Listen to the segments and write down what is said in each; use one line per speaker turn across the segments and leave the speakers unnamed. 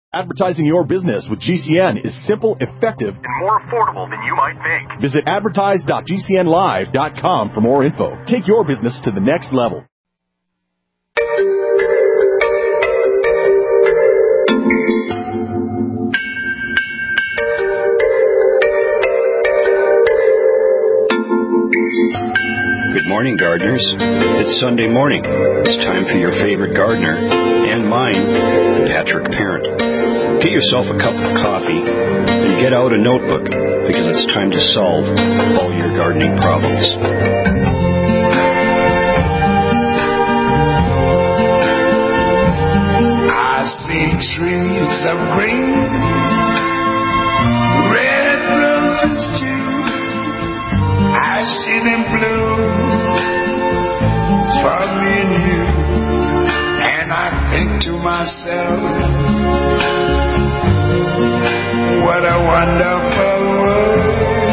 Advertising your business with GCN is simple, effective, and more affordable than you might think. Visit advertise.gcnlive.com for more info. Take your business to the next level.
Good morning, gardeners. It's Sunday morning. It's time for your favorite gardener, and mine, Patrick Parent. Get yourself a cup of coffee and get out a notebook, because it's time to solve all your gardening problems.
I see trees of green, red roses too. I see them bloom for me and you, and I think to myself, what a wonderful world.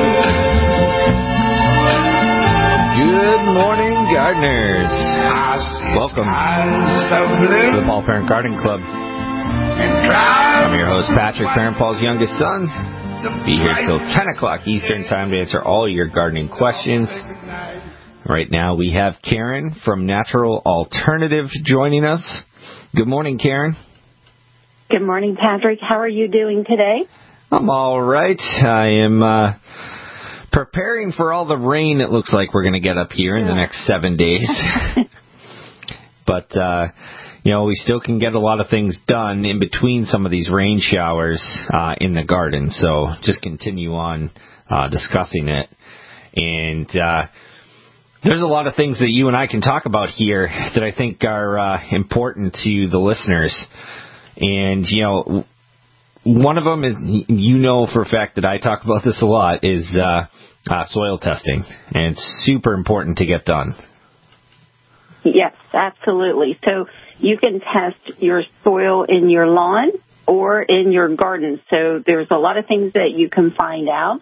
Good morning, gardeners. Welcome to the Paul Parent Gardening Club. I'm your host, Patrick Parent, Paul's youngest son. Be here till 10 o'clock Eastern Time to answer all your gardening questions. Right now we have Karen from Natural Alternative joining us. Good morning, Karen.
Good morning, Patrick. How are you doing today?
I'm all right. I am preparing for all the rain it looks like we're going to get up here in the next 7 days. But, we still can get a lot of things done in between some of these rain showers in the garden. So just continue on discussing it. And there's a lot of things that you and I can talk about here that I think are important to the listeners. And, one of them is, for a fact that I talk about this a lot, is soil testing. And it's super important to get done.
Yes, absolutely. So you can test your soil in your lawn or in your garden. So there's a lot of things that you can find out.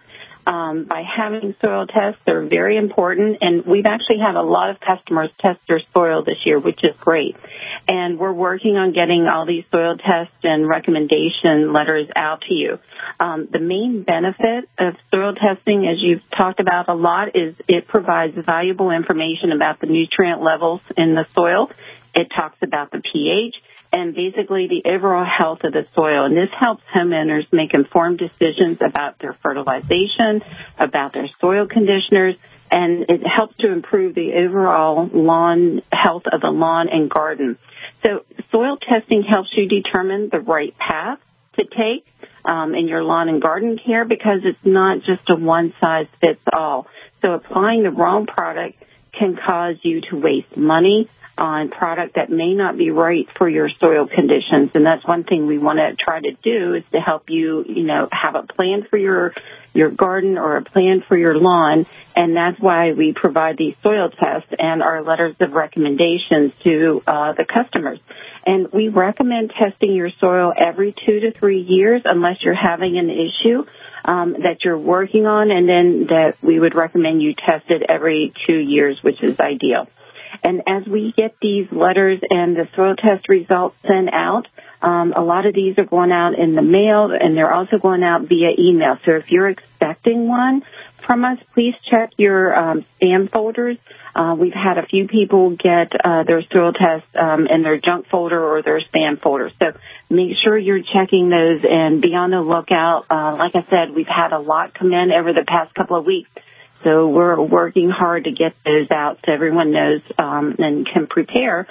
By having soil tests, they're very important, and we've actually had a lot of customers test their soil this year, which is great. And we're working on getting all these soil tests and recommendation letters out to you. The main benefit of soil testing, as you've talked about a lot, is it provides valuable information about the nutrient levels in the soil. It talks about the pH and basically the overall health of the soil. And this helps homeowners make informed decisions about their fertilization, about their soil conditioners, and it helps to improve the overall lawn health of the lawn and garden. So soil testing helps you determine the right path to take in your lawn and garden care, because it's not just a one-size-fits-all. So applying the wrong product can cause you to waste money on product that may not be right for your soil conditions. And that's one thing we want to try to do, is to help you, have a plan for your garden or a plan for your lawn. And that's why we provide these soil tests and our letters of recommendations to the customers. And we recommend testing your soil every 2 to 3 years, unless you're having an issue that you're working on, and then that we would recommend you test it every 2 years, which is ideal. And as we get these letters and the soil test results sent out, a lot of these are going out in the mail, and they're also going out via email. So if you're expecting one from us, please check your spam folders. We've had a few people get their soil tests in their junk folder or their spam folder. So make sure you're checking those and be on the lookout. Like I said, we've had a lot come in over the past couple of weeks. So we're working hard to get those out so everyone knows and can prepare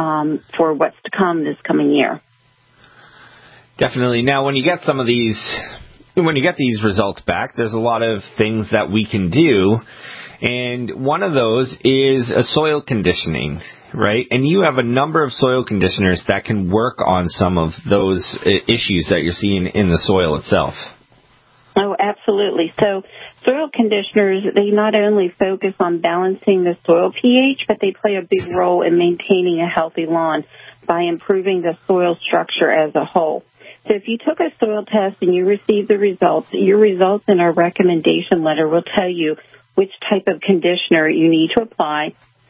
for what's to come this coming year.
Definitely. Now, when you get these results back, there's a lot of things that we can do. And one of those is a soil conditioning, right? And you have a number of soil conditioners that can work on some of those issues that you're seeing in the soil itself.
Oh, absolutely. So soil conditioners, they not only focus on balancing the soil pH, but they play a big role in maintaining a healthy lawn by improving the soil structure as a whole. So if you took a soil test and you received the results, your results in our recommendation letter will tell you which type of conditioner you need to apply,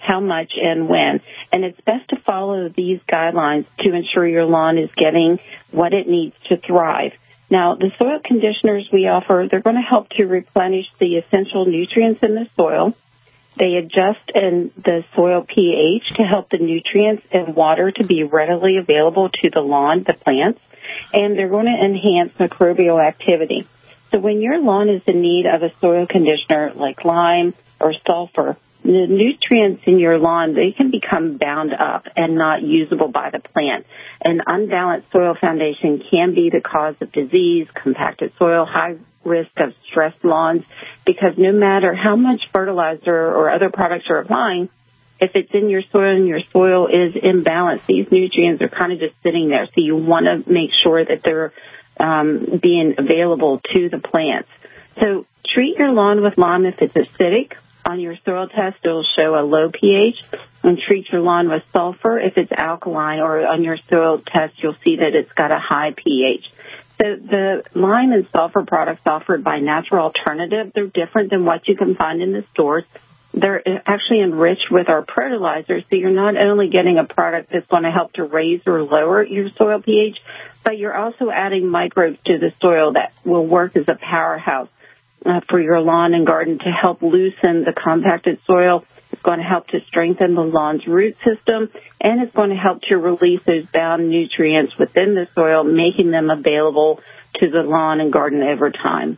how much, and when. And it's best to follow these guidelines to ensure your lawn is getting what it needs to thrive. Now, the soil conditioners we offer, they're going to help to replenish the essential nutrients in the soil. They adjust in the soil pH to help the nutrients and water to be readily available to the lawn, the plants, and they're going to enhance microbial activity. So when your lawn is in need of a soil conditioner like lime or sulfur, the nutrients in your lawn, they can become bound up and not usable by the plant. An unbalanced soil foundation can be the cause of disease, compacted soil, high risk of stressed lawns, because no matter how much fertilizer or other products you're applying, if it's in your soil and your soil is imbalanced, these nutrients are kind of just sitting there. So you want to make sure that they're being available to the plants. So treat your lawn with lime if it's acidic. On your soil test, it will show a low pH. And treat your lawn with sulfur if it's alkaline, or on your soil test, you'll see that it's got a high pH. So the lime and sulfur products offered by Natural Alternative, they're different than what you can find in the stores. They're actually enriched with our fertilizers, so you're not only getting a product that's going to help to raise or lower your soil pH, but you're also adding microbes to the soil that will work as a powerhouse for your lawn and garden to help loosen the compacted soil. It's going to help to strengthen the lawn's root system, and it's going to help to release those bound nutrients within the soil, making them available to the lawn and garden over time.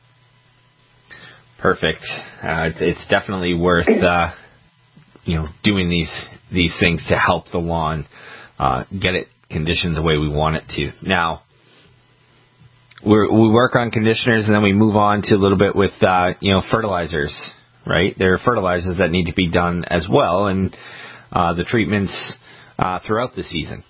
Perfect. It's definitely worth doing these things to help the lawn get it conditioned the way we want it to. Now, we work on conditioners, and then we move on to a little bit with fertilizers. Right, there are fertilizers that need to be done as well, and the treatments throughout the season.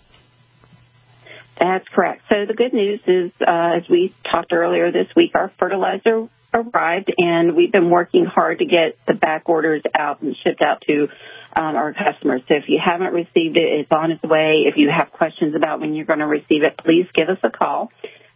That's correct. So the good news is, as we talked earlier this week, our fertilizer arrived, and we've been working hard to get the back orders out and shipped out to our customers. So if you haven't received it, it's on its way. If you have questions about when you're going to receive it, please give us a call.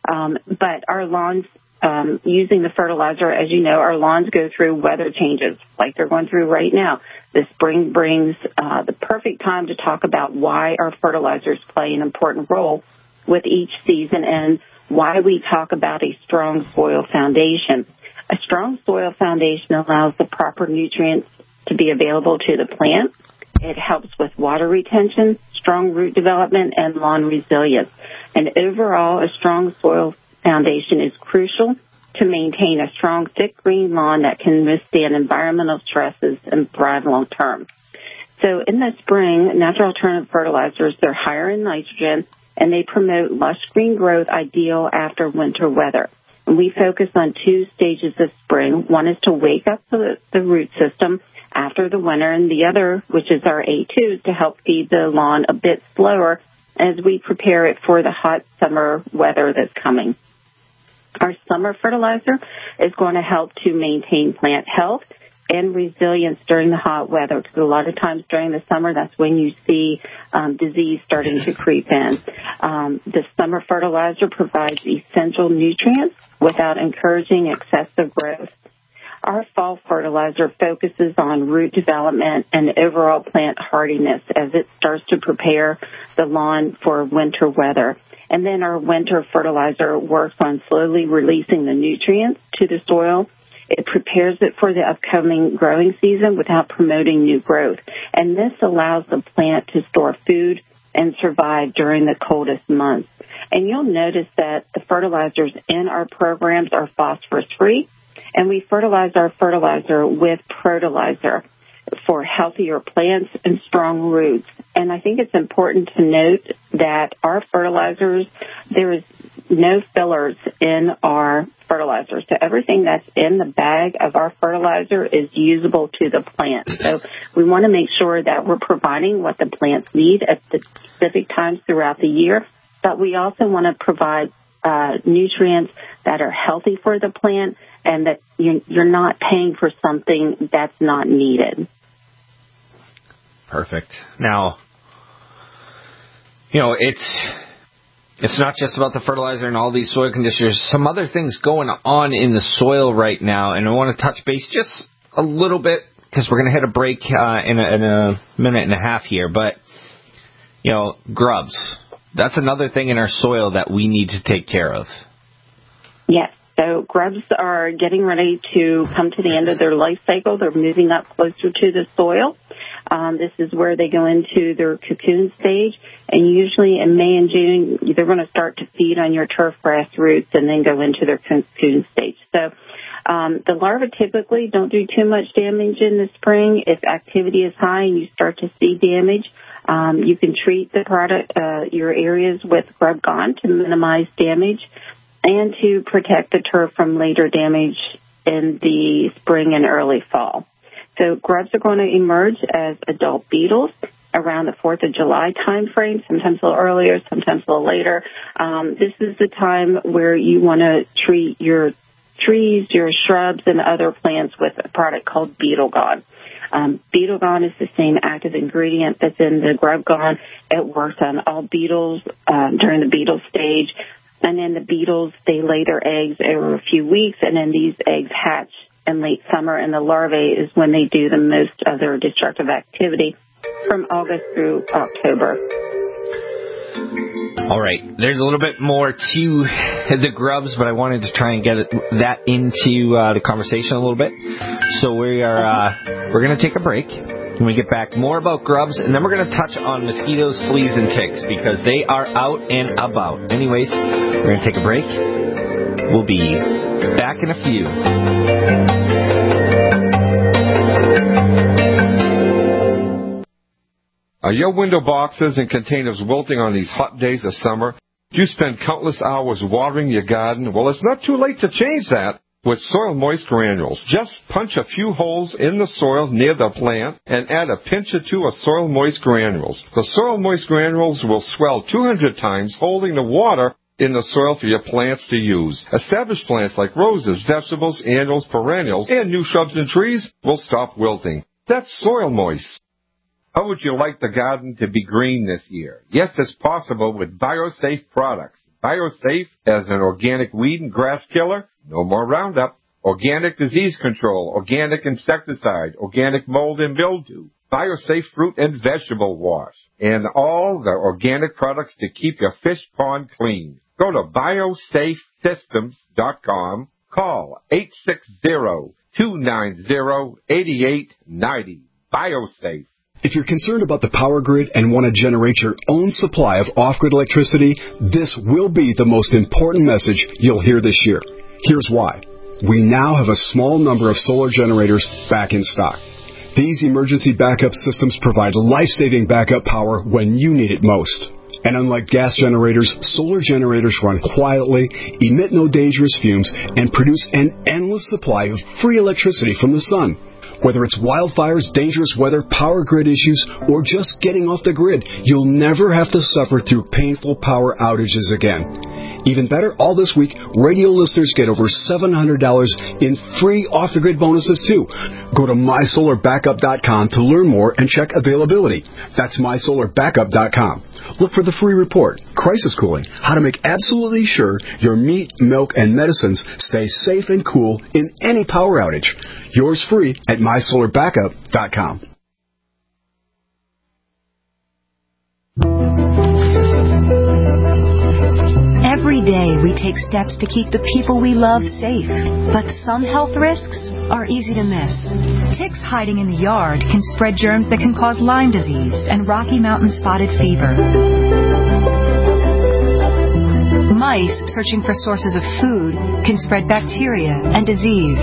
But our lawns, using the fertilizer, as you know, our lawns go through weather changes like they're going through right now. The spring brings the perfect time to talk about why our fertilizers play an important role with each season and why we talk about a strong soil foundation. A strong soil foundation allows the proper nutrients to be available to the plant. It helps with water retention, strong root development, and lawn resilience. And overall, a strong soil foundation is crucial to maintain a strong, thick green lawn that can withstand environmental stresses and thrive long term. So in the spring, Natural Alternative fertilizers, they're higher in nitrogen, and they promote lush green growth ideal after winter weather. And we focus on 2 stages of spring. One is to wake up the root system after the winter, and the other, which is our A2, is to help feed the lawn a bit slower as we prepare it for the hot summer weather that's coming. Our summer fertilizer is going to help to maintain plant health and resilience during the hot weather, because a lot of times during the summer, that's when you see disease starting to creep in. The summer fertilizer provides essential nutrients without encouraging excessive growth. Our fall fertilizer focuses on root development and overall plant hardiness as it starts to prepare the lawn for winter weather. And then our winter fertilizer works on slowly releasing the nutrients to the soil. It prepares it for the upcoming growing season without promoting new growth. And this allows the plant to store food and survive during the coldest months. And you'll notice that the fertilizers in our programs are phosphorus-free, and we fertilize our fertilizer with Protolizer for healthier plants and strong roots. And I think it's important to note that our fertilizers, there is no fillers in our fertilizer. So everything that's in the bag of our fertilizer is usable to the plant. So we want to make sure that we're providing what the plants need at the specific times throughout the year, but we also want to provide nutrients that are healthy for the plant and that you're not paying for something that's not needed.
Perfect. Now, it's not just about the fertilizer and all these soil conditioners. Some other things going on in the soil right now, and I want to touch base just a little bit because we're going to hit a break in a minute and a half here, but, grubs. That's another thing in our soil that we need to take care of.
Yes. So grubs are getting ready to come to the end of their life cycle. They're moving up closer to the soil. This is where they go into their cocoon stage. And usually in May and June, they're going to start to feed on your turf grass roots and then go into their cocoon stage. So the larvae typically don't do too much damage in the spring. If activity is high and you start to see damage, you can treat the your areas with Grub Gone to minimize damage and to protect the turf from later damage in the spring and early fall. So grubs are going to emerge as adult beetles around the 4th of July time frame, sometimes a little earlier, sometimes a little later. This is the time where you want to treat your trees, your shrubs, and other plants with a product called Beetle Gone. Beetle Gone is the same active ingredient that's in the Grub Gone. It works on all beetles during the beetle stage. And then the beetles, they lay their eggs over a few weeks, and then these eggs hatch in late summer, and the larvae is when they do the most of their destructive activity from August through October.
All right, there's a little bit more to the grubs, but I wanted to try and get that into the conversation a little bit. So we're going to take a break. When we get back, more about grubs, and then we're going to touch on mosquitoes, fleas, and ticks, because they are out and about. Anyways, we're going to take a break. We'll be back in a few.
Are your window boxes and containers wilting on these hot days of summer? Do you spend countless hours watering your garden? Well, it's not too late to change that with Soil Moist Granules. Just punch a few holes in the soil near the plant and add a pinch or two of Soil Moist Granules. The Soil Moist Granules will swell 200 times, holding the water in the soil for your plants to use. Established plants like roses, vegetables, annuals, perennials, and new shrubs and trees will stop wilting. That's Soil Moist. How would you like the garden to be green this year? Yes, it's possible with BioSafe products. BioSafe as an organic weed and grass killer, no more Roundup, organic disease control, organic insecticide, organic mold and mildew, BioSafe fruit and vegetable wash, and all the organic products to keep your fish pond clean. Go to biosafesystems.com. Call 860-290-8890. BioSafe.
If you're concerned about the power grid and want to generate your own supply of off-grid electricity, this will be the most important message you'll hear this year. Here's why. We now have a small number of solar generators back in stock. These emergency backup systems provide life-saving backup power when you need it most. And unlike gas generators, solar generators run quietly, emit no dangerous fumes, and produce an endless supply of free electricity from the sun. Whether it's wildfires, dangerous weather, power grid issues, or just getting off the grid, you'll never have to suffer through painful power outages again. Even better, all this week, radio listeners get over $700 in free off-the-grid bonuses, too. Go to mysolarbackup.com to learn more and check availability. That's mysolarbackup.com. Look for the free report, Crisis Cooling, how to make absolutely sure your meat, milk, and medicines stay safe and cool in any power outage. Yours free at mysolarbackup.com.
Every day we take steps to keep the people we love safe, but some health risks are easy to miss. Ticks hiding in the yard can spread germs that can cause Lyme disease and Rocky Mountain spotted fever. Mice searching for sources of food can spread bacteria and disease.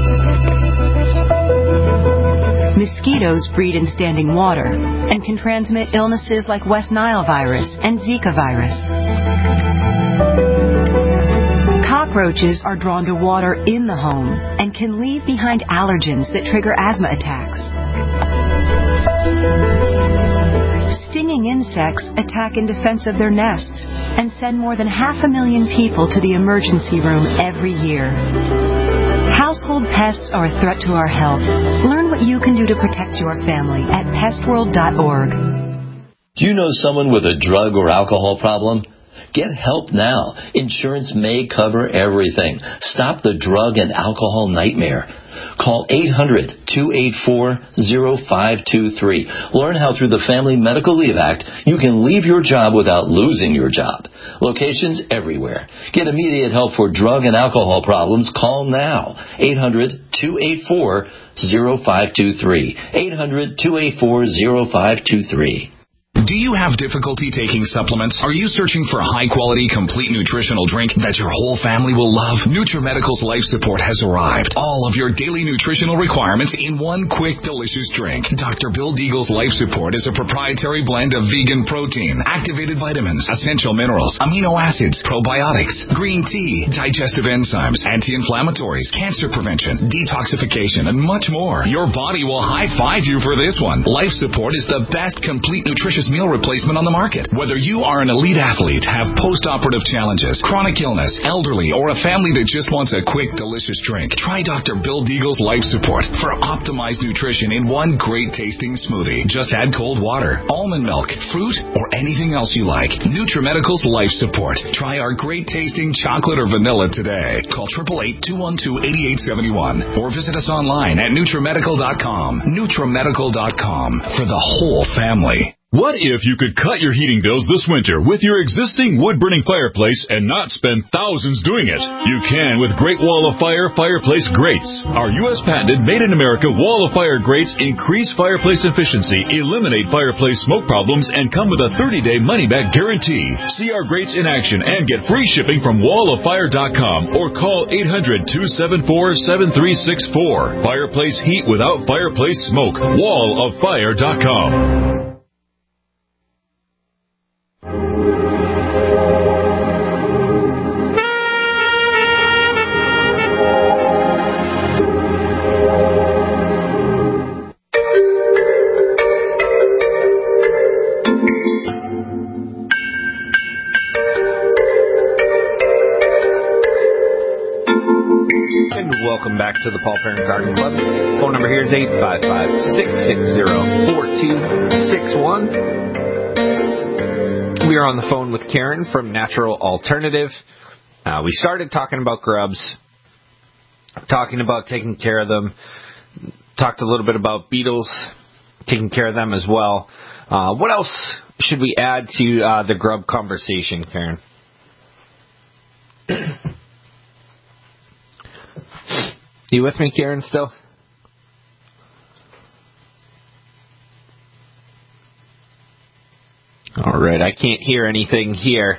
Mosquitoes breed in standing water and can transmit illnesses like West Nile virus and Zika virus. Cockroaches are drawn to water in the home and can leave behind allergens that trigger asthma attacks. Stinging insects attack in defense of their nests and send more than 500,000 people to the emergency room every year. Household pests are a threat to our health. Learn what you can do to protect your family at pestworld.org.
Do you know someone with a drug or alcohol problem? Get help now. Insurance may cover everything. Stop the drug and alcohol nightmare. Call 800-284-0523. Learn how through the Family Medical Leave Act you can leave your job without losing your job. Locations everywhere. Get immediate help for drug and alcohol problems. Call now. 800-284-0523. 800-284-0523.
Do you have difficulty taking supplements? Are you searching for a high-quality, complete nutritional drink that your whole family will love? NutriMedical's Life Support has arrived. All of your daily nutritional requirements in one quick, delicious drink. Dr. Bill Deagle's Life Support is a proprietary blend of vegan protein, activated vitamins, essential minerals, amino acids, probiotics, green tea, digestive enzymes, anti-inflammatories, cancer prevention, detoxification, and much more. Your body will high-five you for this one. Life Support is the best complete nutritious meal replacement on the market. Whether you are an elite athlete, have post-operative challenges, chronic illness, elderly, or a family that just wants a quick, delicious drink, try Dr. Bill Deagle's Life Support for optimized nutrition in one great-tasting smoothie. Just add cold water, almond milk, fruit, or anything else you like. NutriMedical's Life Support. Try our great-tasting chocolate or vanilla today. Call 888-212-8871 or visit us online at NutriMedical.com. NutriMedical.com for the whole family.
What if you could cut your heating bills this winter with your existing wood-burning fireplace and not spend thousands doing it? You can with Great Wall of Fire fireplace grates. Our U.S. patented made-in-America Wall of Fire grates increase fireplace efficiency, eliminate fireplace smoke problems, and come with a 30-day money-back guarantee. See our grates in action and get free shipping from walloffire.com or call 800-274-7364. Fireplace heat without fireplace smoke. walloffire.com.
Welcome back to the Paul Parent Garden Club. Phone number here is 855-660-4261. We are on the phone with Karen from Natural Alternative. We started talking about grubs, talking about taking care of them, talked a little bit about beetles, taking care of them as well. What else should we add to the grub conversation, Karen? You with me, Karen, still? All right, I can't hear anything here.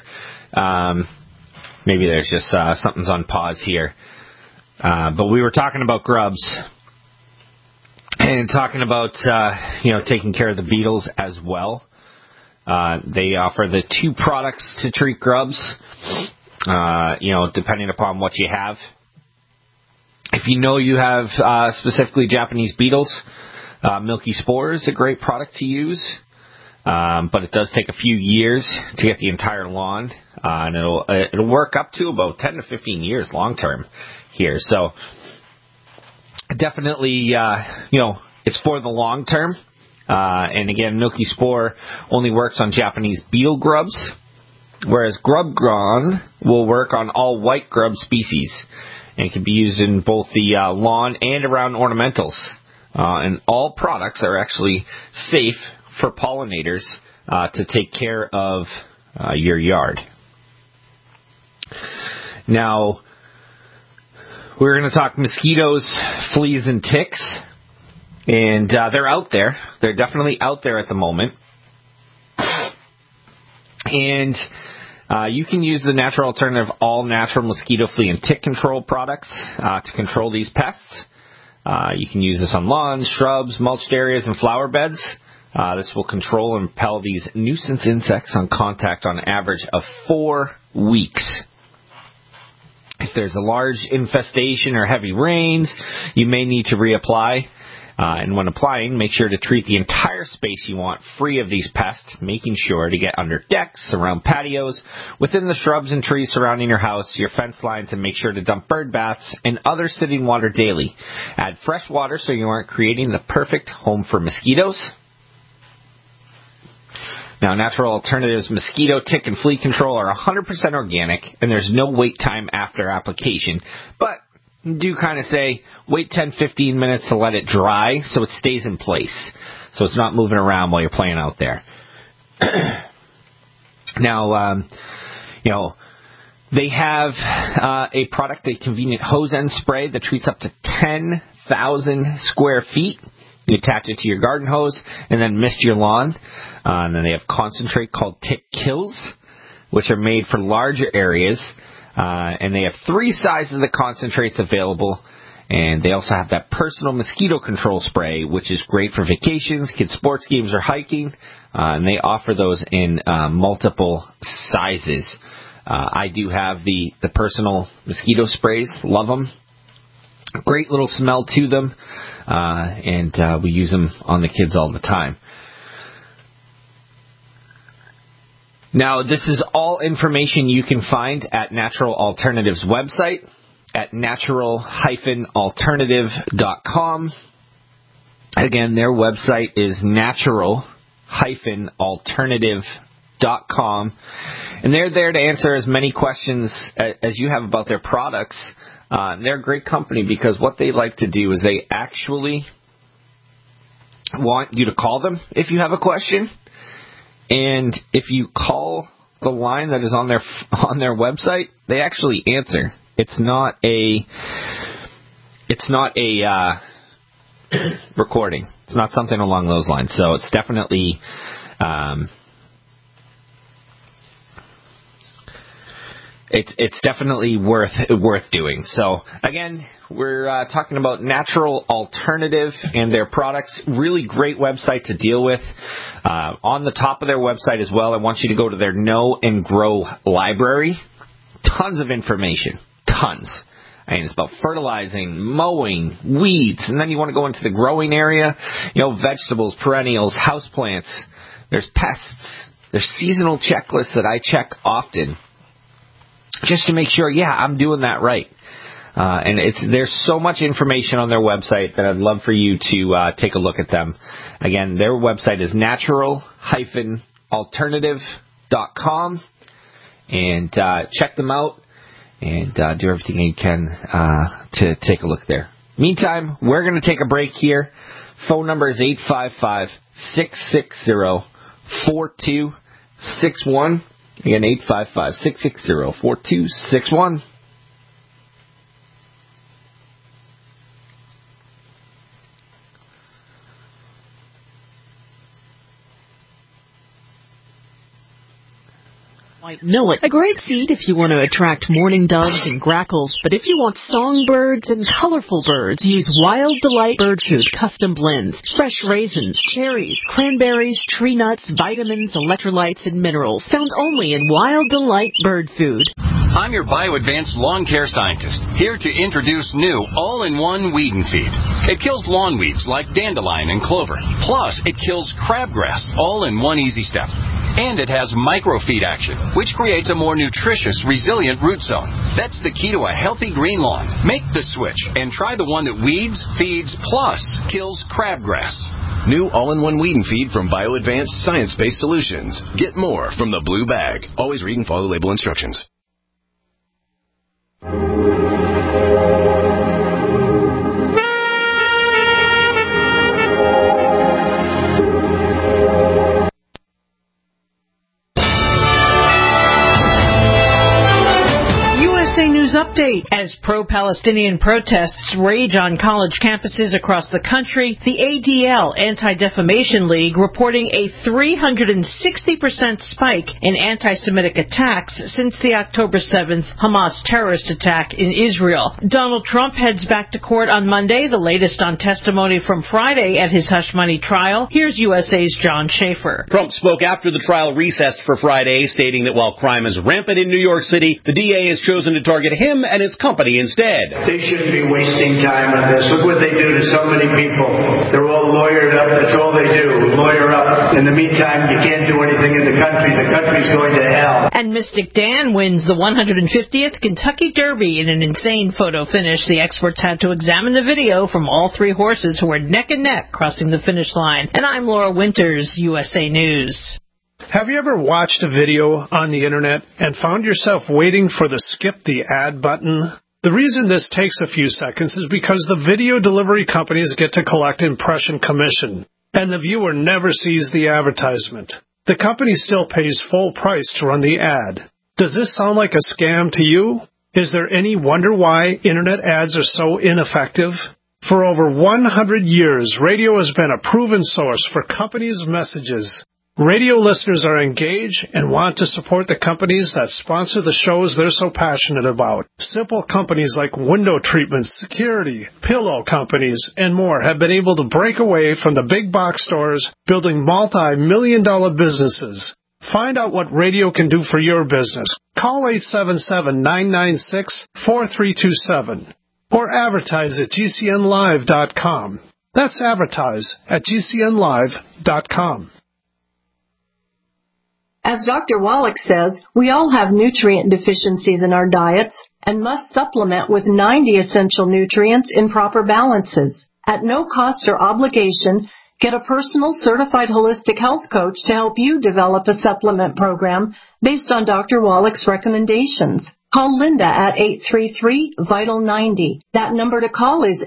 Maybe there's just something's on pause here. But we were talking about grubs and talking about taking care of the beetles as well. They offer the 2 products to treat grubs, depending upon what you have. If you know you have specifically Japanese beetles, Milky Spore is a great product to use, but it does take a few years to get the entire lawn, and it'll work up to about 10 to 15 years long term here. So definitely, it's for the long term. And again, Milky Spore only works on Japanese beetle grubs, whereas Grub Gone will work on all white grub species. And it can be used in both the lawn and around ornamentals. And all products are actually safe for pollinators to take care of your yard. Now, we're going to talk mosquitoes, fleas, and ticks. And they're out there. They're definitely out there at the moment. And you can use the Natural Alternative all-natural mosquito, flea, and tick control products to control these pests. You can use this on lawns, shrubs, mulched areas, and flower beds. This will control and repel these nuisance insects on contact on average of 4 weeks. If there's a large infestation or heavy rains, you may need to reapply. And when applying, make sure to treat the entire space you want free of these pests, making sure to get under decks, around patios, within the shrubs and trees surrounding your house, your fence lines, and make sure to dump bird baths and other sitting water daily. Add fresh water so you aren't creating the perfect home for mosquitoes. Now, Natural Alternatives mosquito, tick, and flea control are 100% organic, and there's no wait time after application, but do kind of say, wait 10, 15 minutes to let it dry so it stays in place. So it's not moving around while you're playing out there. Now, they have a product, a convenient hose end spray that treats up to 10,000 square feet. You attach it to your garden hose and then mist your lawn. And then they have concentrate called Tick Kills, which are made for larger areas. And they have 3 sizes of the concentrates available. And they also have that personal mosquito control spray, which is great for vacations, kids' sports games, or hiking. And they offer those in multiple sizes. I do have the personal mosquito sprays. Love them. Great little smell to them. And we use them on the kids all the time. Now, this is all information you can find at Natural Alternatives website at natural-alternative.com. Again, their website is natural-alternative.com. And they're there to answer as many questions as you have about their products. They're a great company because what they like to do is they actually want you to call them if you have a question. And if you call the line that is on their website, they actually answer. It's not a recording. It's not something along those lines. So it's definitely it's definitely worth doing. So again, we're talking about Natural Alternative and their products. Really great website to deal with. On the top of their website as well, I want you to go to their Know and Grow library. Tons of information. Tons. I mean, it's about fertilizing, mowing, weeds, and then you want to go into the growing area, vegetables, perennials, houseplants. There's pests. There's seasonal checklists that I check often just to make sure, I'm doing that right. And there's so much information on their website that I'd love for you to take a look at them. Again, their website is natural-alternative.com, and check them out and do everything you can to take a look there. Meantime, we're going to take a break here. Phone number is 855-660-4261. Again, 855-660-4261.
White millet, a great seed if you want to attract mourning doves and grackles, but if you want songbirds and colorful birds, use Wild Delight Bird Food Custom Blends. Fresh raisins, cherries, cranberries, tree nuts, vitamins, electrolytes, and minerals, found only in Wild Delight Bird Food.
I'm your BioAdvanced lawn care scientist, here to introduce new all-in-one weed and feed. It kills lawn weeds like dandelion and clover. Plus, it kills crabgrass, all in one easy step. And it has microfeed action, which creates a more nutritious, resilient root zone. That's the key to a healthy green lawn. Make the switch and try the one that weeds, feeds, plus kills crabgrass.
New all-in-one weed and feed from BioAdvanced Science-Based Solutions. Get more from the blue bag. Always read and follow label instructions.
Update. As pro-Palestinian protests rage on college campuses across the country, the ADL, Anti-Defamation League, reporting a 360% spike in anti-Semitic attacks since the October 7th Hamas terrorist attack in Israel. Donald Trump heads back to court on Monday, the latest on testimony from Friday at his hush money trial. Here's USA's John Schaefer.
Trump spoke after the trial recessed for Friday, stating that while crime is rampant in New York City, the DA has chosen to target him and his company instead.
They shouldn't be wasting time on this. Look what they do to so many people. They're all lawyered up. That's all they do, lawyer up. In the meantime, you can't do anything in the country. The country's going to hell.
And Mystic Dan wins the 150th Kentucky Derby in an insane photo finish. The experts had to examine the video from all 3 horses who were neck and neck crossing the finish line. And I'm Laura Winters, USA News.
Have you ever watched a video on the internet and found yourself waiting for the skip the ad button? The reason this takes a few seconds is because the video delivery companies get to collect impression commission, and the viewer never sees the advertisement. The company still pays full price to run the ad. Does this sound like a scam to you? Is there any wonder why Internet ads are so ineffective? For over 100 years, radio has been a proven source for companies' messages. Radio listeners are engaged and want to support the companies that sponsor the shows they're so passionate about. Simple companies like window treatments, security, pillow companies, and more have been able to break away from the big box stores, building multi-million-dollar businesses. Find out what radio can do for your business. Call 877-996-4327 or advertise at GCNlive.com. That's advertise at GCNlive.com.
As Dr. Wallach says, we all have nutrient deficiencies in our diets and must supplement with 90 essential nutrients in proper balances. At no cost or obligation, get a personal certified holistic health coach to help you develop a supplement program based on Dr. Wallach's recommendations. Call Linda at 833-VITAL-90. That number to call is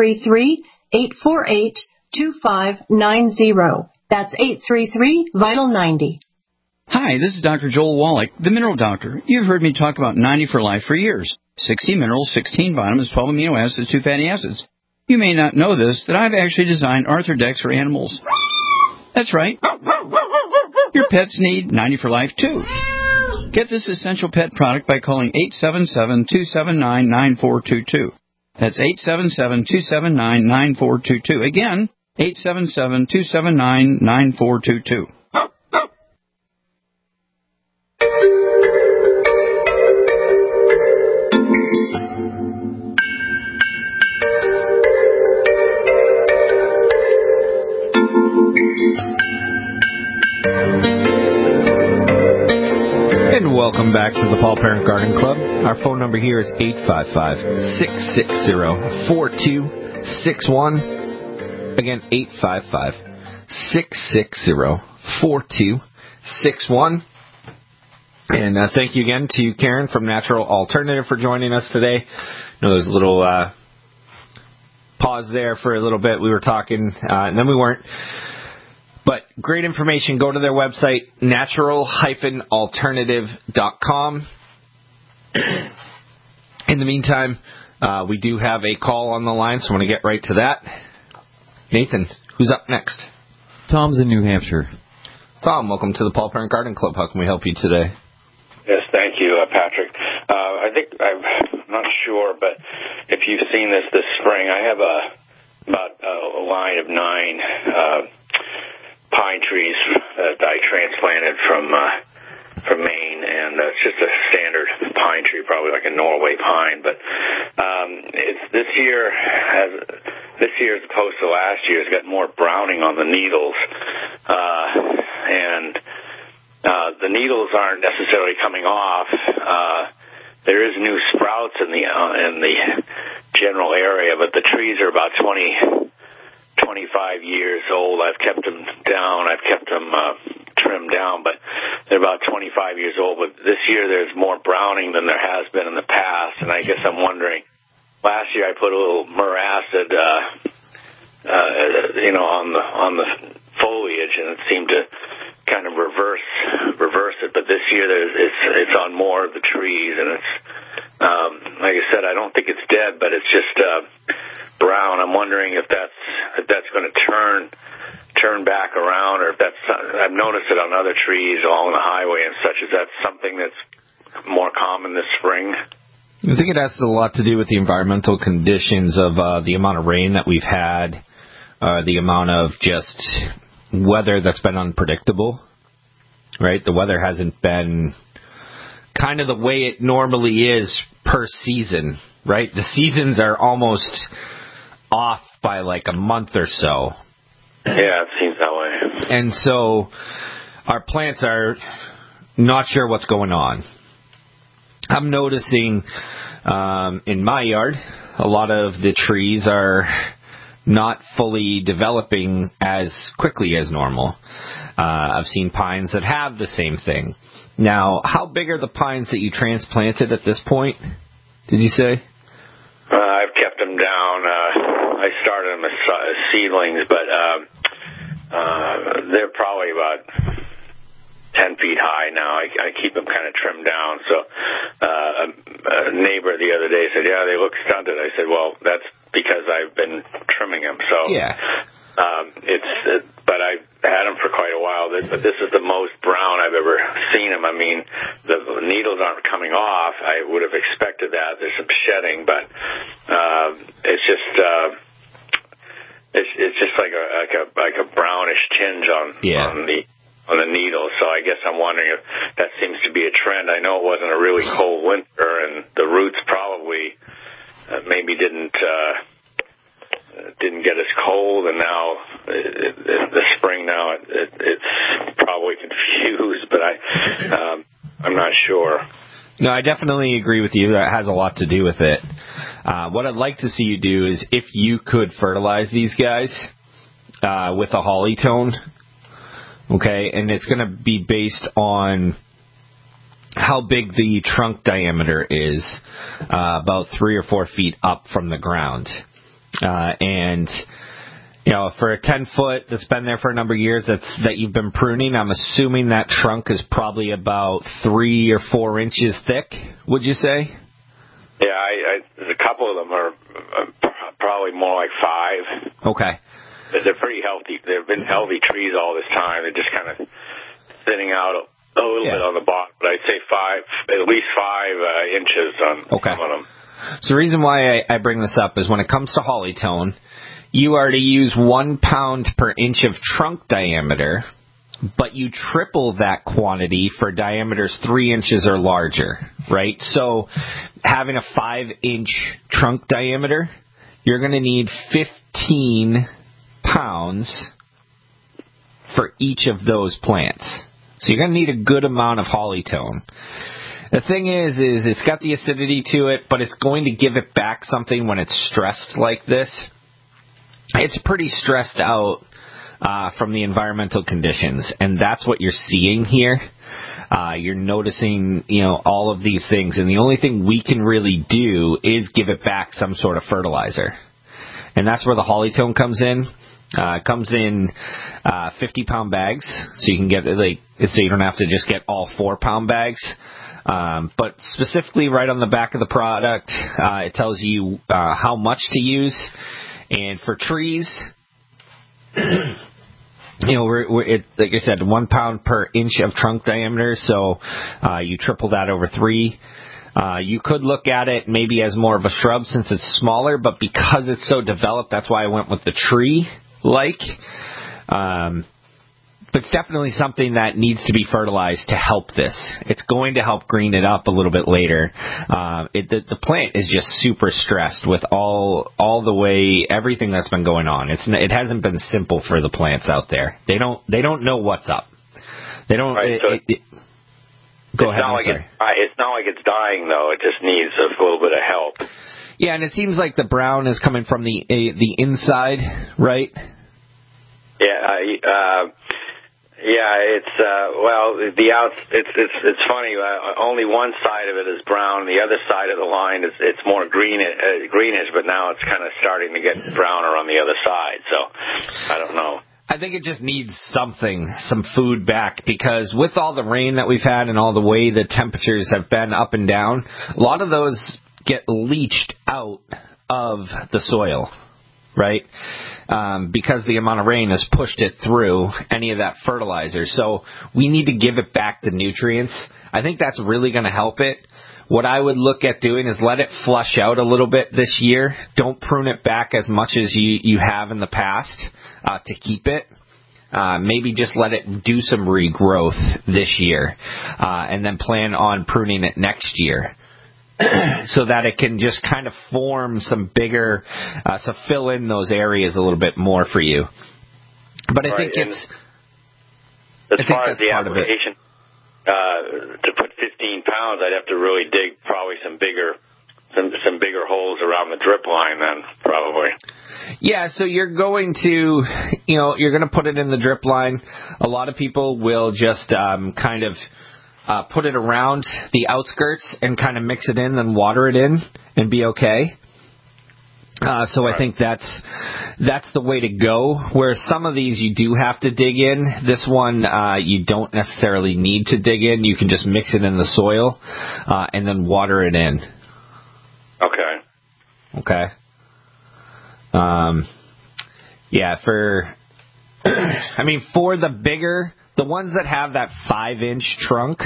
833-848-2590. That's 833-VITAL-90.
Hi, this is Dr. Joel Wallach, the Mineral Doctor. You've heard me talk about 90 for Life for years. 60 minerals, 16 vitamins, 12 amino acids, 2 fatty acids. You may not know this, that I've actually designed Arthrodex for animals. That's right. Your pets need 90 for Life, too. Get this essential pet product by calling 877-279-9422. That's 877-279-9422. Again, 877-279-9422.
Welcome back to the Paul Parent Garden Club. Our phone number here is 855-660-4261. Again, 855-660-4261. And thank you again to Karen from Natural Alternative for joining us today. I know there's a little pause there for a little bit. We were talking, and then we weren't. But great information. Go to their website, natural-alternative.com. In the meantime, we do have a call on the line, so I want to get right to that. Nathan, who's up next?
Tom's in New Hampshire.
Tom, welcome to the Paul Parent Garden Club. How can we help you today?
Yes, thank you, Patrick. I think, I'm not sure, but if you've seen this spring, I have about a line of 9 pine trees that I transplanted from Maine, and it's just a standard pine tree, probably like a Norway pine. But it's this year as opposed to last year, it's got more browning on the needles, and the needles aren't necessarily coming off. There is new sprouts in the general area, but the trees are about 25 years old. I've kept them down. I've kept them trimmed down, but they're about 25 years old. But this year there's more browning than there has been in the past, and I guess I'm wondering, last year I put a little Meracid, on the foliage, and it seemed to kind of reverse it. But this year it's on more of the trees, and it's like I said, I don't think it's dead, but it's just brown. I'm wondering if that's going to turn back around, or if I've noticed it on other trees along the highway and such. Is that something that's more common this spring?
I think it has a lot to do with the environmental conditions of the amount of rain that we've had, the amount of just weather that's been unpredictable, right? The weather hasn't been kind of the way it normally is per season, right? The seasons are almost off by like a month or so.
Yeah, it seems that way.
And so our plants are not sure what's going on. I'm noticing in my yard, a lot of the trees are not fully developing as quickly as normal. I've seen pines that have the same thing. Now, how big are the pines that you transplanted at this point, did you say?
them down. I started them as seedlings, but they're probably about 10 feet high now. I keep them kind of trimmed down. So a neighbor the other day said, "Yeah, they look stunted." I said, "Well, that's because I've been trimming them." So
yeah.
But I've had them for quite a while. But this is the most brown I've ever seen them. I mean, the needles aren't coming off. I would have expected that. There's some shedding, but it's just like a brownish tinge on the needle. So I guess I'm wondering if that seems to be a trend. I know it wasn't a really cold winter, and the roots probably maybe didn't get as cold, and now the spring now it's probably confused, but I'm not sure.
No, I definitely agree with you. That has a lot to do with it. What I'd like to see you do is if you could fertilize these guys with a Hollytone, okay, and it's going to be based on how big the trunk diameter is, about 3 or 4 feet up from the ground. And, you know, for a 10-foot that's been there for a number of years that you've been pruning, I'm assuming that trunk is probably about 3 or 4 inches thick, would you say?
Yeah, a couple of them are probably more like 5.
Okay.
They're pretty healthy. They've been healthy trees all this time. They're just kind of thinning out a little bit on the bottom, but I'd say at least 5 inches on some of them.
So the reason why I bring this up is when it comes to Hollytone, you are to use 1 pound per inch of trunk diameter, but you triple that quantity for diameters 3 inches or larger, right? So having a 5-inch trunk diameter, you're going to need 15 pounds for each of those plants. So you're going to need a good amount of Hollytone. The thing is it's got the acidity to it, but it's going to give it back something when it's stressed like this. It's pretty stressed out from the environmental conditions, and that's what you're seeing here. You're noticing, all of these things, and the only thing we can really do is give it back some sort of fertilizer. And that's where the Hollytone comes in. It comes in 50-pound bags, so you can get so you don't have to just get all 4-pound bags. But specifically right on the back of the product, it tells you how much to use. And for trees, like I said, 1 pound per inch of trunk diameter, so you triple that over 3. You could look at it maybe as more of a shrub since it's smaller, but because it's so developed, that's why I went with the tree-like. But it's definitely something that needs to be fertilized to help this. It's going to help green it up a little bit later. The plant is just super stressed with all the way everything that's been going on. It hasn't been simple for the plants out there. They don't know what's up. They don't.
Right,
go ahead.
It's not like it's dying though. It just needs a little bit of help.
Yeah, and it seems like the brown is coming from the inside, right?
Yeah. Yeah, it's it's funny. Only one side of it is brown. The other side of the line it's more greenish, but now it's kind of starting to get browner on the other side. So I don't know.
I think it just needs some food back, because with all the rain that we've had and all the way the temperatures have been up and down, a lot of those get leached out of the soil, right? Because the amount of rain has pushed it through any of that fertilizer. So we need to give it back the nutrients. I think that's really going to help it. What I would look at doing is let it flush out a little bit this year. Don't prune it back as much as you have in the past to keep it. Maybe just let it do some regrowth this year, and then plan on pruning it next year. So that it can just kind of form some bigger, so fill in those areas a little bit more for you. But I think it's...
As far as the application, to put 15 pounds, I'd have to really dig probably some bigger holes around the drip line then, probably.
Yeah, so you're going to put it in the drip line. A lot of people will just kind of... put it around the outskirts and kind of mix it in, then water it in and be okay. So I think that's the way to go. Where some of these you do have to dig in. This one you don't necessarily need to dig in. You can just mix it in the soil and then water it in. Okay. Yeah, for the bigger, the ones that have that 5-inch trunk,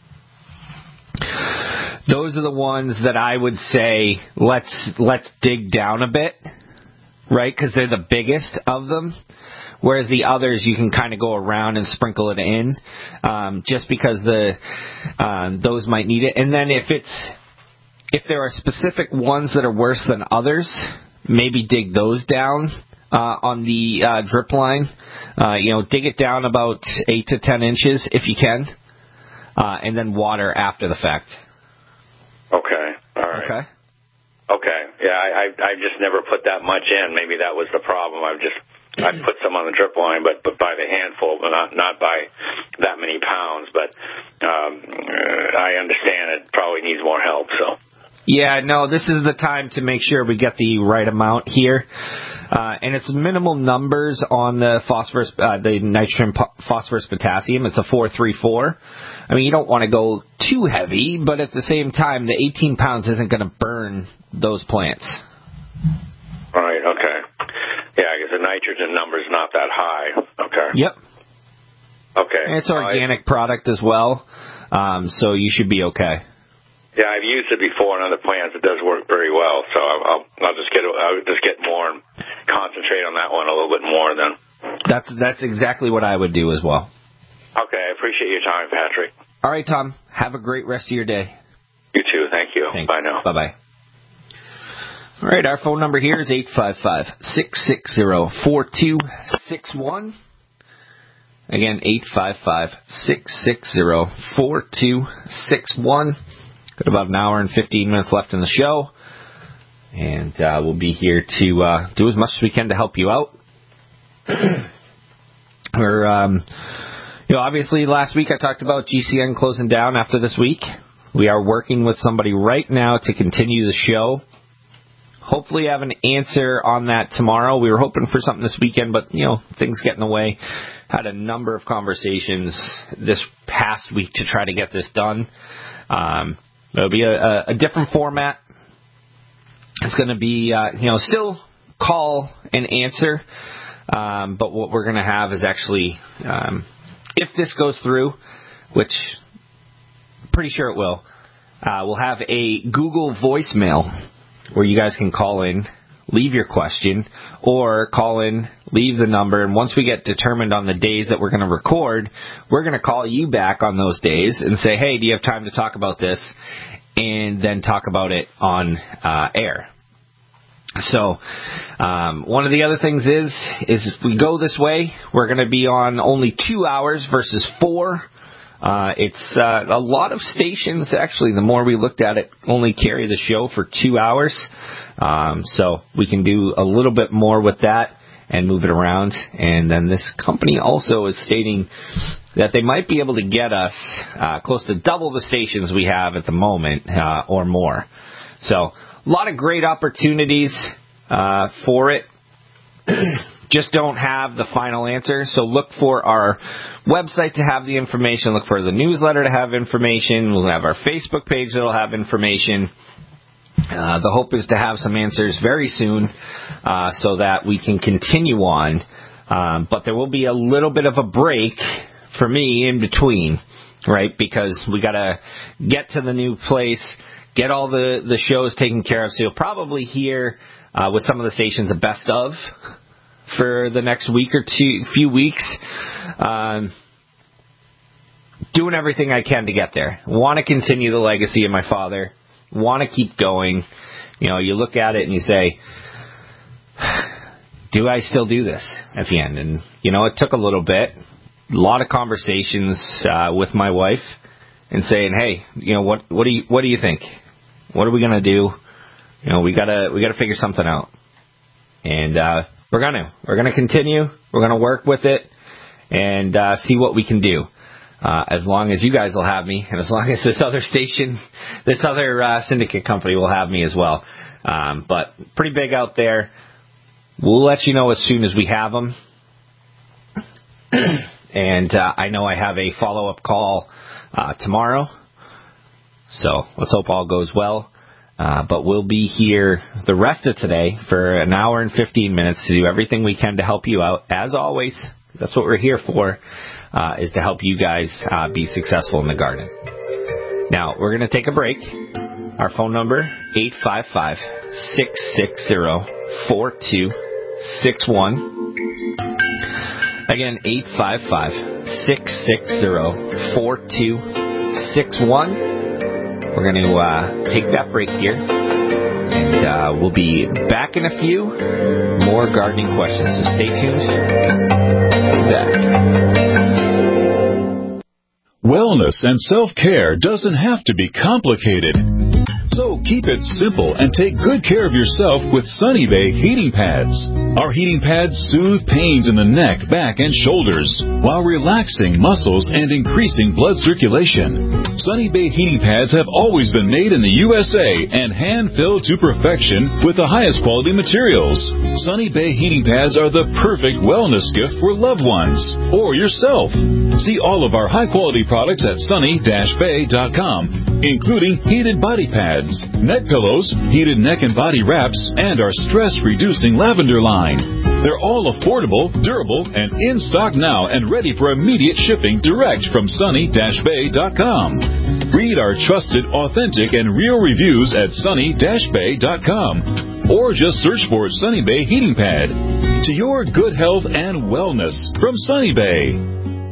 those are the ones that I would say let's dig down a bit, right? Because they're the biggest of them. Whereas the others, you can kind of go around and sprinkle it in, just because those might need it. And then if there are specific ones that are worse than others, maybe dig those down on the drip line. Dig it down about 8 to 10 inches if you can, and then water after the fact.
Okay. All right. Okay. Yeah, I just never put that much in. Maybe that was the problem. I put some on the drip line, but by the handful, but not by that many pounds. But I understand it probably needs more help. So.
Yeah, no, this is the time to make sure we get the right amount here. And it's minimal numbers on the phosphorus, the nitrogen, phosphorus, potassium. It's a 4-3-4. I mean, you don't want to go too heavy, but at the same time, the 18 pounds isn't going to burn those plants.
Right, okay. Yeah, I guess the nitrogen number's not that high. Okay.
Yep.
Okay.
And it's an organic product as well, so you should be okay.
Yeah, I've used it before on other plants. It does work very well, so I'll just get more and concentrate on that one a little bit more then.
That's exactly what I would do as well.
Okay, I appreciate your time, Patrick.
All right, Tom. Have a great rest of your day.
You too. Thank you.
Thanks.
Bye now.
Bye-bye. All right, our phone number here is 855-660-4261. Again, 855-660-4261. Got about an hour and 15 minutes left in the show. And we'll be here to do as much as we can to help you out. We're, obviously last week I talked about GCN closing down after this week. We are working with somebody right now to continue the show. Hopefully have an answer on that tomorrow. We were hoping for something this weekend, but, things get in the way. Had a number of conversations this past week to try to get this done. It'll be a different format. It's going to be, still call and answer. But what we're going to have is actually, if this goes through, which I'm pretty sure it will, we'll have a Google voicemail where you guys can call in, leave your question, or call in, leave the number, and once we get determined on the days that we're going to record, we're going to call you back on those days and say, hey, do you have time to talk about this? And then talk about it on air. So, one of the other things is if we go this way, we're going to be on only 2 hours versus 4. It's a lot of stations, actually, the more we looked at it, only carry the show for 2 hours. So we can do a little bit more with that and move it around. And then this company also is stating that they might be able to get us close to double the stations we have at the moment or more. So a lot of great opportunities for it. Just don't have the final answer. So look for our website to have the information. Look for the newsletter to have information. We'll have our Facebook page that will have information. The hope is to have some answers very soon so that we can continue on. But there will be a little bit of a break for me in between, right? Because we got to get to the new place, get all the shows taken care of. So you'll probably hear with some of the stations a best of for the next week or few weeks. Doing everything I can to get there. Want to continue the legacy of my father. Want to keep going. You look at it and you say, do I still do this at the end? And, it took a little bit. A lot of conversations with my wife and saying, hey, what do you think? What are we going to do? We gotta figure something out. And we're going to continue. We're going to work with it and see what we can do. As long as you guys will have me, and as long as this other station, this other syndicate company will have me as well. But pretty big out there. We'll let you know as soon as we have them. And I know I have a follow-up call tomorrow. So let's hope all goes well. But we'll be here the rest of today for an hour and 15 minutes to do everything we can to help you out. As always, that's what we're here for, is to help you guys be successful in the garden. Now, we're going to take a break. Our phone number, 855-660-4261. Again, 855-660-4261. We're going to take that break here, and we'll be back in a few more gardening questions. So stay tuned. We'll be back.
Wellness and self-care doesn't have to be complicated. So keep it simple and take good care of yourself with Sunny Bay heating pads. Our heating pads soothe pains in the neck, back, and shoulders while relaxing muscles and increasing blood circulation. Sunny Bay heating pads have always been made in the USA and hand-filled to perfection with the highest quality materials. Sunny Bay heating pads are the perfect wellness gift for loved ones or yourself. See all of our high-quality products at sunny-bay.com, including heated body pads, neck pillows, heated neck and body wraps, and our stress-reducing lavender line. They're all affordable, durable, and in stock now and ready for immediate shipping direct from sunny-bay.com. Read our trusted, authentic, and real reviews at sunny-bay.com, or just search for Sunny Bay Heating Pad. To your good health and wellness from Sunny Bay.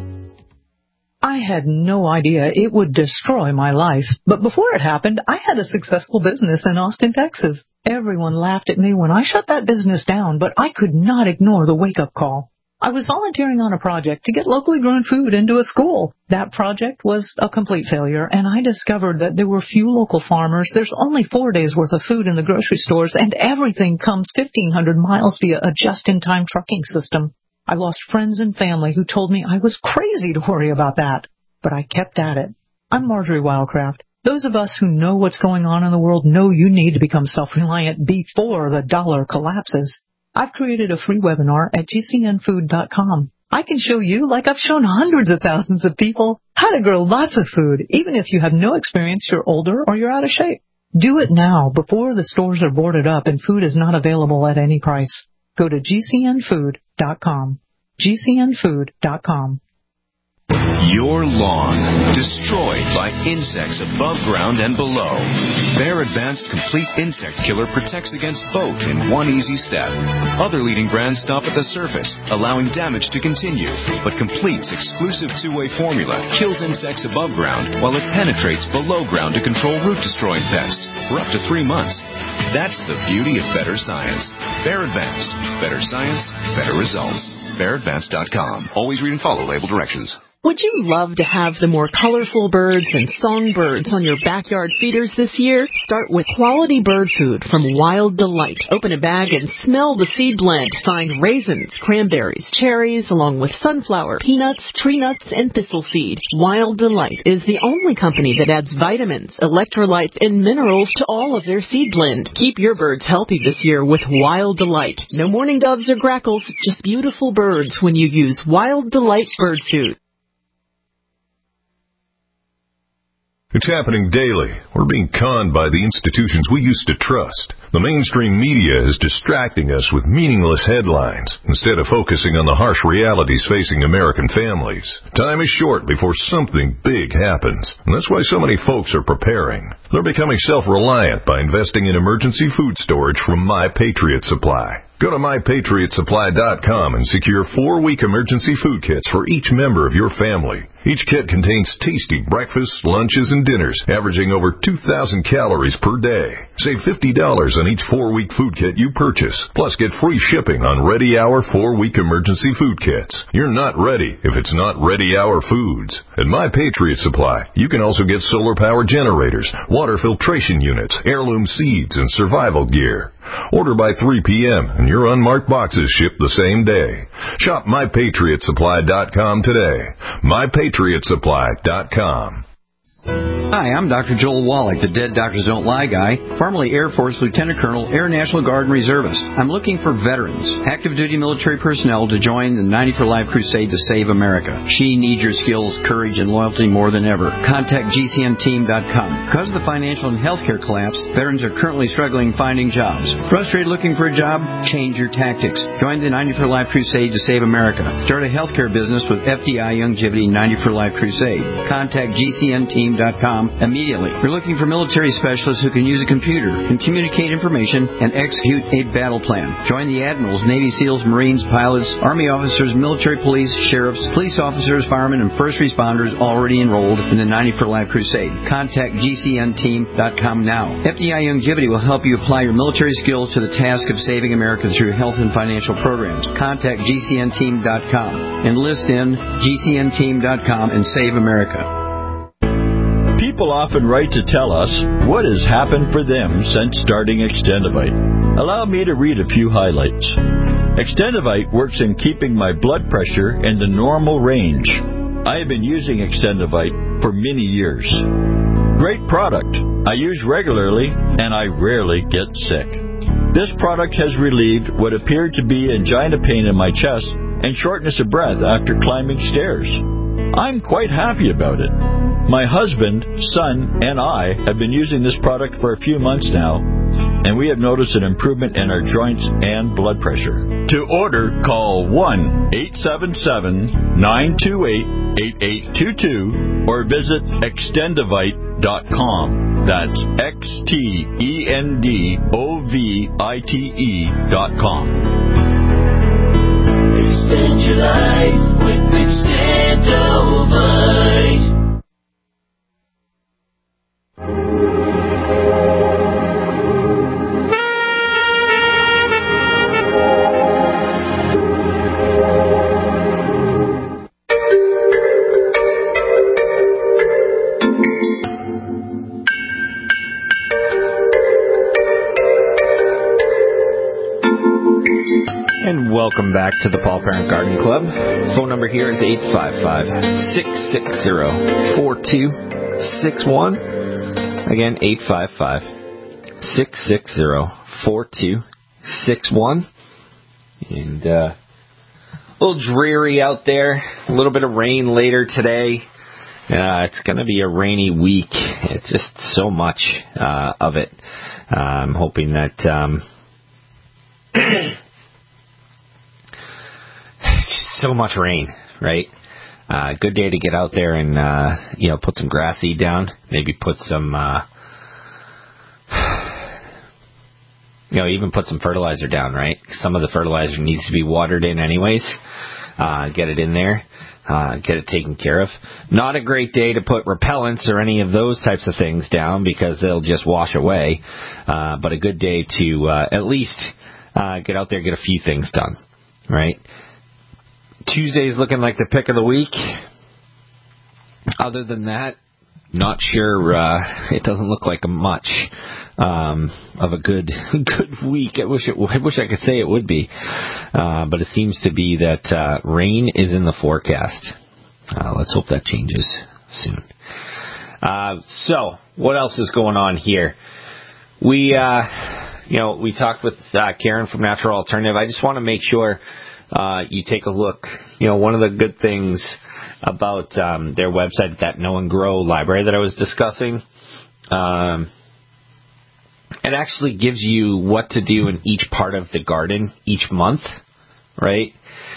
I had no idea it would destroy my life. But before it happened, I had a successful business in Austin, Texas. Everyone laughed at me when I shut that business down, but I could not ignore the wake-up call. I was volunteering on a project to get locally grown food into a school. That project was a complete failure, and I discovered that there were few local farmers. There's only 4 days' worth of food in the grocery stores, and everything comes 1,500 miles via a just-in-time trucking system. I lost friends and family who told me I was crazy to worry about that. But I kept at it. I'm Marjorie Wildcraft. Those of us who know what's going on in the world know you need to become self-reliant before the dollar collapses. I've created a free webinar at gcnfood.com. I can show you, like I've shown hundreds of thousands of people, how to grow lots of food, even if you have no experience, you're older, or you're out of shape. Do it now, before the stores are boarded up and food is not available at any price. Go to gcnfood.com. gcnfood.com.
Your lawn, destroyed by insects above ground and below. Bayer Advanced Complete Insect Killer protects against both in one easy step. Other leading brands stop at the surface, allowing damage to continue. But Complete's exclusive two-way formula kills insects above ground while it penetrates below ground to control root-destroying pests for up to 3 months. That's the beauty of better science. Bayer Advanced. Better science, better results. BayerAdvanced.com. Always read and follow label directions.
Would you love to have the more colorful birds and songbirds on your backyard feeders this year? Start with quality bird food from Wild Delight. Open a bag and smell the seed blend. Find raisins, cranberries, cherries, along with sunflower, peanuts, tree nuts, and thistle seed. Wild Delight is the only company that adds vitamins, electrolytes, and minerals to all of their seed blend. Keep your birds healthy this year with Wild Delight. No mourning doves or grackles, just beautiful birds when you use Wild Delight bird food.
It's happening daily. We're being conned by the institutions we used to trust. The mainstream media is distracting us with meaningless headlines instead of focusing on the harsh realities facing American families. Time is short before something big happens, and that's why so many folks are preparing. They're becoming self-reliant by investing in emergency food storage from My Patriot Supply. Go to MyPatriotSupply.com and secure 4-week emergency food kits for each member of your family. Each kit contains tasty breakfasts, lunches, and dinners, averaging over 2,000 calories per day. Save $50 on each 4-week food kit you purchase. Plus, get free shipping on Ready Hour 4-week emergency food kits. You're not ready if it's not Ready Hour foods. At My Patriot Supply, you can also get solar power generators, water filtration units, heirloom seeds, and survival gear. Order by 3 p.m. and your unmarked boxes ship the same day. Shop MyPatriotSupply.com today. MyPatriotSupply.com.
Hi, I'm Dr. Joel Wallach, the Dead Doctors Don't Lie guy, formerly Air Force Lieutenant Colonel, Air National Guard and Reservist. I'm looking for veterans, active duty military personnel to join the 90 for Life crusade to save America. She needs your skills, courage, and loyalty more than ever. Contact GCNteam.com. Because of the financial and healthcare collapse, veterans are currently struggling finding jobs. Frustrated looking for a job? Change your tactics. Join the 90 for Life crusade to save America. Start a healthcare business with FDI Youngevity 90 for Life crusade. Contact GCNteam.com immediately. We're looking for military specialists who can use a computer, can communicate information, and execute a battle plan. Join the admirals, Navy SEALs, Marines, pilots, Army officers, military police, sheriffs, police officers, firemen, and first responders already enrolled in the 90 for Life crusade. Contact GCNteam.com now. FDI Youngevity will help you apply your military skills to the task of saving America through health and financial programs. Contact GCNteam.com. Enlist in GCNteam.com and save America.
People often write to tell us what has happened for them since starting Extendivite. Allow me to read a few highlights. Extendivite works in keeping my blood pressure in the normal range. I have been using Extendivite for many years. Great product. I use regularly and I rarely get sick. This product has relieved what appeared to be angina pain in my chest and shortness of breath after climbing stairs. I'm quite happy about it. My husband, son, and I have been using this product for a few months now, and we have noticed an improvement in our joints and blood pressure. To order, call 1-877-928-8822 or visit Extendivite.com. That's XTENDOVITE.com.
Extend your life with Extendivite.
And welcome back to the Paul Parent Garden Club. Phone number here is 855-660-4261. Again, 855-660-4261. And a little dreary out there. A little bit of rain later today. It's going to be a rainy week. It's just so much of it. I'm hoping that... so much rain, right? Good day to get out there and, put some grass seed down. Maybe put some, even put some fertilizer down, right? Some of the fertilizer needs to be watered in anyways. Get it in there. Get it taken care of. Not a great day to put repellents or any of those types of things down because they'll just wash away. But a good day to at least get out there, get a few things done, right? Tuesday's looking like the pick of the week. Other than that, not sure. It doesn't look like much of a good week. I wish I could say it would be, but it seems to be that rain is in the forecast. Let's hope that changes soon. So, what else is going on here? We talked with Karen from Natural Alternative. I just want to make sure. You take a look. One of the good things about their website, that Know and Grow library that I was discussing, it actually gives you what to do in each part of the garden each month, right?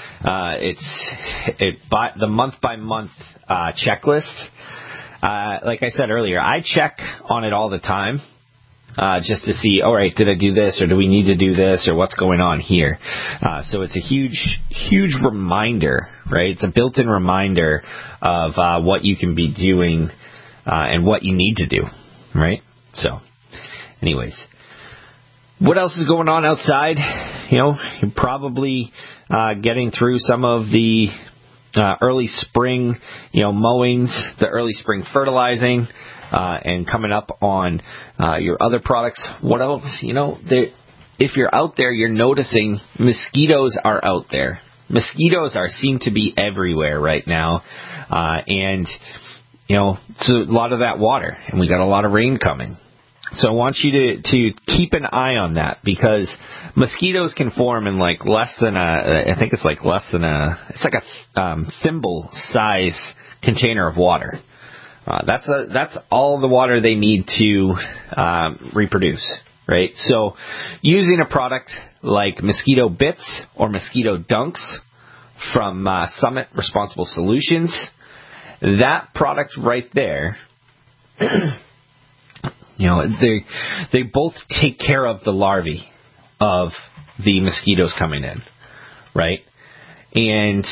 The month by month checklist. Like I said earlier, I check on it all the time. Just to see, all right, did I do this, or do we need to do this, or what's going on here? So it's a huge reminder, right? It's a built-in reminder of what you can be doing and what you need to do, right? So, anyways, what else is going on outside? You're probably getting through some of the early spring, mowings, the early spring fertilizing. And coming up on your other products. What else? If you're out there, you're noticing mosquitoes are out there. Mosquitoes seem to be everywhere right now. And it's a lot of that water, and we got a lot of rain coming. So I want you to keep an eye on that, because mosquitoes can form in like less than it's like a thimble size container of water. That's all the water they need to reproduce, right? So using a product like Mosquito Bits or Mosquito Dunks from Summit Responsible Solutions, that product right there, they both take care of the larvae of the mosquitoes coming in, right? And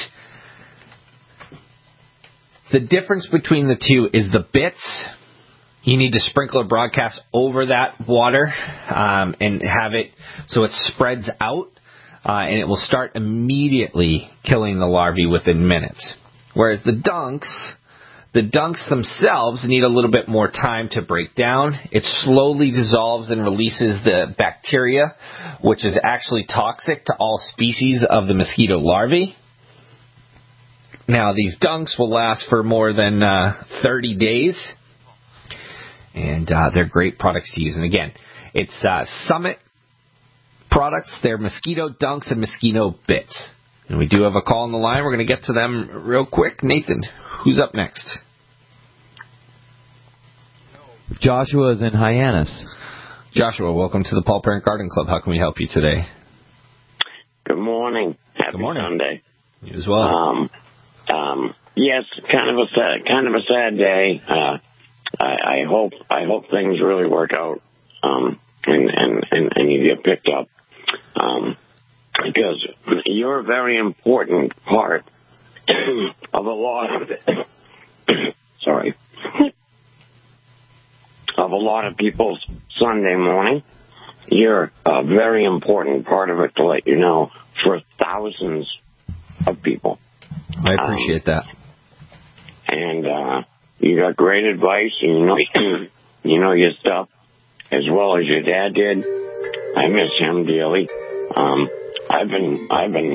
the difference between the two is the bits, you need to sprinkle a broadcast over that water and have it so it spreads out, and it will start immediately killing the larvae within minutes. Whereas the dunks themselves need a little bit more time to break down. It slowly dissolves and releases the bacteria, which is actually toxic to all species of the mosquito larvae. Now, these dunks will last for more than 30 days, and they're great products to use. And again, it's Summit products. They're Mosquito Dunks and Mosquito Bits. And we do have a call on the line. We're going to get to them real quick. Nathan, who's up next?
Joshua is in Hyannis.
Joshua, welcome to the Paul Parent Garden Club. How can we help you today?
Good morning. Happy Sunday.
You as well.
Yes, kind of a sad day. I hope things really work out, and you get picked up, because you're a very important part of a lot of of a lot of people's Sunday morning. You're a very important part of it, to let you know, for thousands of people.
I appreciate that.
And you got great advice, and you know your stuff as well as your dad did. I miss him dearly. I've been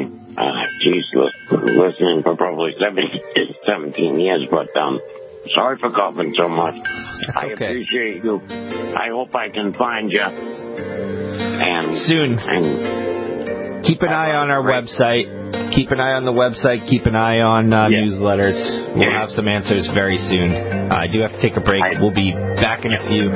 listening for probably 17 years, but sorry for coughing so much. I appreciate you. I hope I can find you. And
soon.
And
keep an eye on our website. Keep an eye on the website. Keep an eye on newsletters. We'll have some answers very soon. I do have to take a break. We'll be back in a few.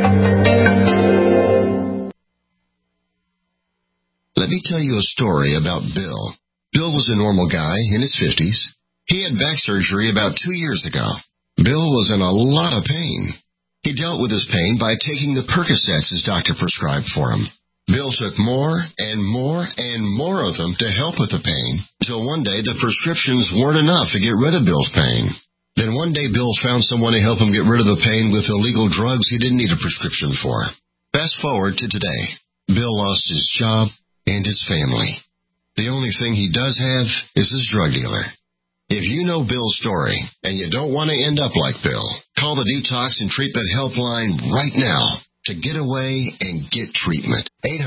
Let me tell you a story about Bill. Bill was a normal guy in his 50s. He had back surgery about 2 years ago. Bill was in a lot of pain. He dealt with his pain by taking the Percocets his doctor prescribed for him. Bill took more and more and more of them to help with the pain, until one day the prescriptions weren't enough to get rid of Bill's pain. Then one day Bill found someone to help him get rid of the pain with illegal drugs he didn't need a prescription for. Fast forward to today. Bill lost his job and his family. The only thing he does have is his drug dealer. If you know Bill's story and you don't want to end up like Bill, call the Detox and Treatment Helpline right now to get away and get treatment.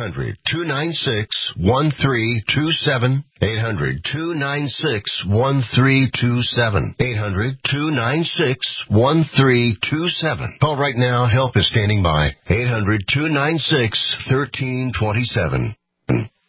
800-296-1327. 800-296-1327. 800-296-1327. Call right now. Help is standing by. 800-296-1327.